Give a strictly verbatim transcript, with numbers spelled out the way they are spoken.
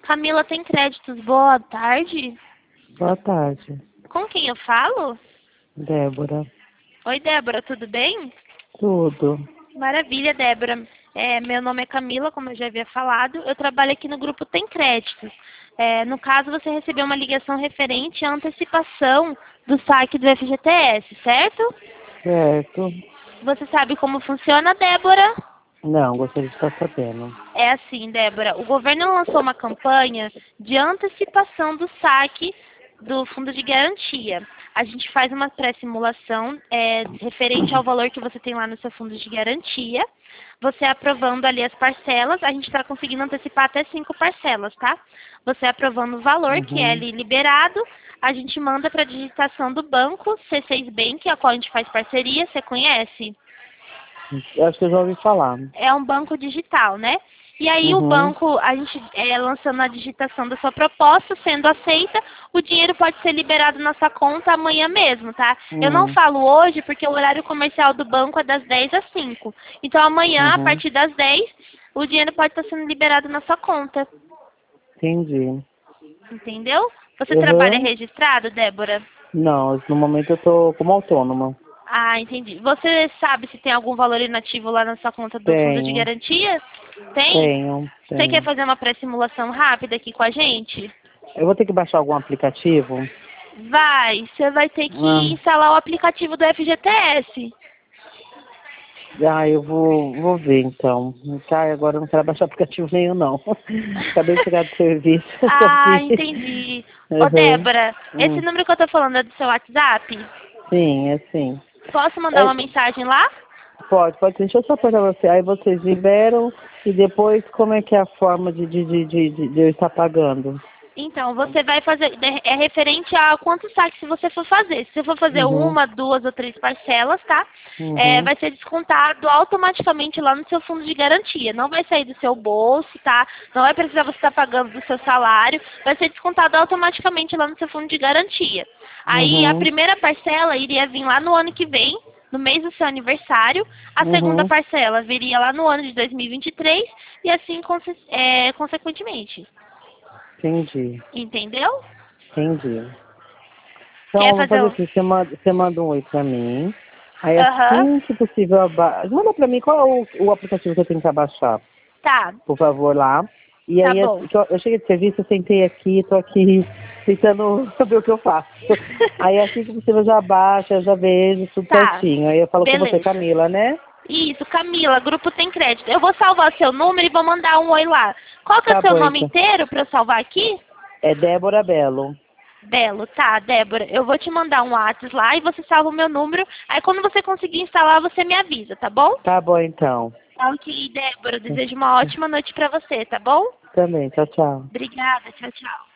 Camila tem créditos. Boa tarde. Boa tarde. Com quem eu falo? Débora. Oi, Débora, tudo bem? Tudo. Maravilha, Débora. É, meu nome é Camila, como eu já havia falado. Eu trabalho aqui no grupo Tem Créditos. É, no caso, você recebeu uma ligação referente à antecipação do saque do F G T S, certo? Certo. Você sabe como funciona, Débora? Não, gostaria de estar sabendo. É assim, Débora, o governo lançou uma campanha de antecipação do saque do fundo de garantia. A gente faz uma pré-simulação é, referente ao valor que você tem lá no seu fundo de garantia. Você aprovando ali as parcelas, a gente está conseguindo antecipar até cinco parcelas, tá? Você aprovando o valor, Uhum. que é ali liberado, a gente manda para a digitação do banco, C seis Bank, a qual a gente faz parceria, você conhece? Eu acho que eu já ouvi falar. É um banco digital, né? E aí o Uhum. banco, a gente é, lançando a digitação da sua proposta, sendo aceita, o dinheiro pode ser liberado na sua conta amanhã mesmo, tá? Eu não Uhum. falo hoje porque o horário comercial do banco é das dez às cinco. Então amanhã, a Uhum. partir das dez, o dinheiro pode estar sendo liberado na sua conta. Entendi. Entendeu? Você trabalha Uhum. registrado, Débora? Não, no momento eu tô como autônoma. Ah, entendi. Você sabe se tem algum valor inativo lá na sua conta do fundo de Tenho. garantia? Tem? Tenho. Você quer Tenho. fazer uma pré-simulação rápida aqui com a gente? Eu vou ter que baixar algum aplicativo? Vai, você vai ter que Ah, instalar o aplicativo do F G T S. ah eu vou, vou ver então. Tá, agora eu não quero baixar aplicativo nenhum, não. Acabei de chegar do serviço, tô Ah, aqui. entendi. Ô, Uhum. Débora, esse Hum. número que eu tô falando é do seu WhatsApp? Sim, é sim. Posso mandar uma É, mensagem lá? pode, pode. Deixa eu só perguntar você. Aí vocês liberam e depois como é que é a forma de, de, de, de, de de eu estar pagando? Então, você vai fazer, é referente a quantos saques você for fazer. Se você for fazer Uhum, uma, duas ou três parcelas, tá? É, uhum, vai ser descontado automaticamente lá no seu fundo de garantia. Não vai sair do seu bolso, tá? Não vai precisar você estar pagando do seu salário. Vai ser descontado automaticamente lá no seu fundo de garantia. Aí, a uhum, primeira parcela iria vir lá no ano que vem, no mês do seu aniversário. A segunda uhum. parcela viria lá no ano de dois mil e vinte e três e assim conse- é, consequentemente. Entendi, Entendeu? entendi. Então, Quer eu vou fazer fazer um... assim, você manda, você manda um oi pra mim. Aí Aham. assim que possível, aba... manda pra mim qual é o, o aplicativo que eu tenho que abaixar, Tá, por favor, lá. E tá aí, bom. assim, que eu, eu cheguei de serviço, eu sentei aqui, tô aqui tentando saber o que eu faço. Aí assim que possível eu já abaixo, eu já vejo tudo Tá, certinho. Aí eu falo com você, beleza. Camila, né? Isso, Camila, grupo tem crédito. Eu vou salvar seu número e vou mandar um oi lá. Qual que é o Tá seu bom, nome então. inteiro pra eu salvar aqui? É Débora Belo. Belo, tá, Débora. Eu vou te mandar um WhatsApp lá e você salva o meu número. Aí quando você conseguir instalar, você me avisa, tá bom? Tá bom, então. Tá ok, Débora. Eu desejo uma ótima noite pra você, tá bom? Também, tchau, tchau. Obrigada, tchau, tchau.